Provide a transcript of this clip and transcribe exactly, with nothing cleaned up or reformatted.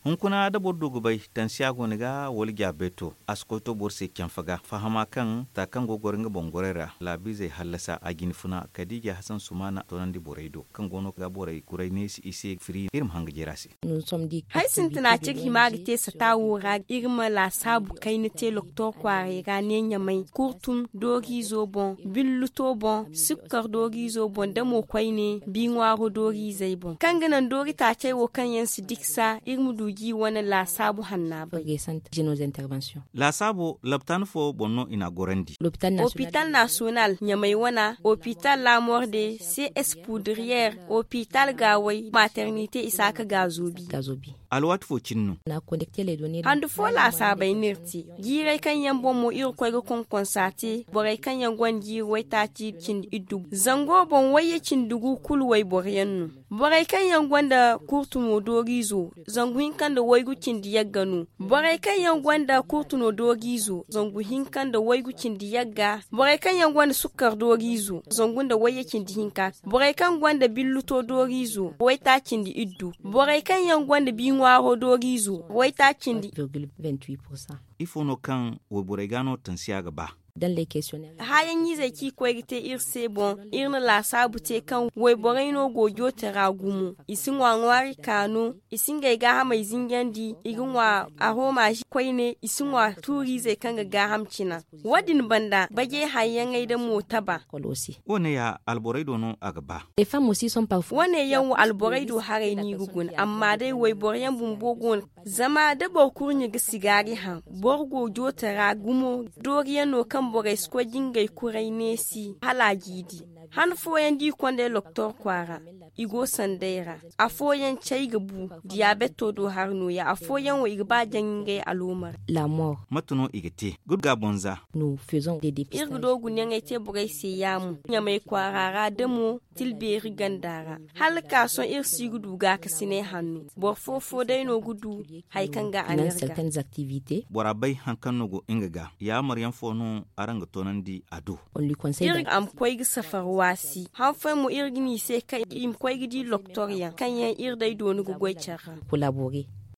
hunkuna da bordo gubai dan siago niga wol jabeto askoto borse kyanfaga fahama kan ta kan gogorin ga bongorera labi zai hallasa a ginfuna kadija hasan sumana tonandi boreido kan gono ga borai kurai ne si ise free irim hanga jerasi hai sintina cik himagi te satawo ga irma la sabu kai ne te loktor kware ga ne nyamai kurtum dogi zo bon billuto bon sukkar dogi zo bon da mo kwai ne binwaro dogi zai bon kan ganan dogi ta ce wo kan yan su diksa irmu dugi wani la sabu hanna ba la sabu laptan fo bonno ina gorandi hôpital national nyamai wana hôpital la morde cs poudrière hôpital gawai maternité isaka gazobi gazobi alwat fo cinno na connecter les données handu fo la sabai nirti girai kan yan bomo ir ko ga kon konsate borai kan yan gwanji wai ta ci cin iddu zango bon waye cin dugu kul wai boryannu borai kan yan gwanda kurtumo dogizo zanguhin kan da waigu cin diyagganu borai kan yan gwanda kurtuno dogizo zanguhin kan da waigu cin diyagga borai kan yan gwanda sukkar dogizo zangun da waye cin dihinka borai kan gwanda billuto dogizo wai ta cin di iddu borai kan yan gwanda binwaro dogizo wai ta cin di vingt-huit pour cent ifono kan woburai gano tansiya gaba dans les questionnaires hayan yi zaki ko gite irse bon irna la sabu te kan wai borai no gojo taragumu isin wa ngwari kanu isin ga ga ha mai zingandi igin wa aroma shi koine isin wa turi zai kan ga hamcina wadin banda bage hayan ai da motaba kolosi wone ya alborai dono agaba les femmes aussi sont parfois wane yan alborai do hare ni gugun amma dai wai borayan bumbogon zama da borkurni ga sigari ha borgo jo taragumu doriyan no kan borai sko jingai kurai nesi halagidi han foyan di konde loktor kwara igo sandaira afoyan chaigabu diabeto do harno ya afoyan wa igba jangai alomar la mort matuno igete gudga bonza nous faisons des dépistages irgudo gunya ngai te borai se yamu nyamai kwarara demo tilberi gandara halka son irsi gudu ga kasine hannu bor fofo dai no gudu haikan ga dans anirga certaines activités borabai hankan nogo ingaga ya maryam fono aranga tonandi ado on lui conseille irg am koy gi safar wasi han fa mu irgini se kai im koy gi di loktoriya kan yan ir dai donu go goy charra de collaborer